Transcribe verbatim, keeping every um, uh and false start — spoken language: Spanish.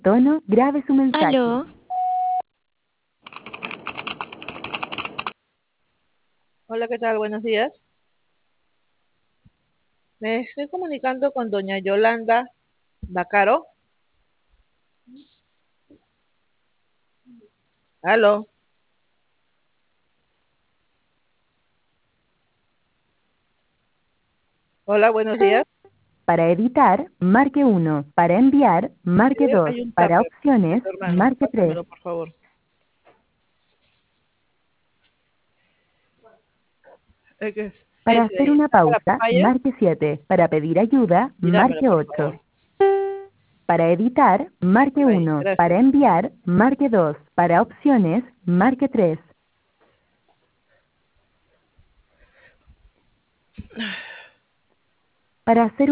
tono, grabe su mensaje. Aló, Hola, ¿qué tal? Buenos días. Me estoy comunicando con doña Yolanda Bacaro. Aló. Hola, buenos días. Para editar, marque uno. Para enviar, marque Creo que dos. hay un Para tupper de opciones, tu hermano. marque tres. Pásamelo, por favor. Es que es Para ese de hacer ahí. una ¿Está para pausa, papaya? marque siete. Para pedir ayuda, Y dámelo, marque por ocho. favor. Para editar, marque Ahí, uno. gracias. Para enviar, marque dos. Para opciones, marque tres. Para hacer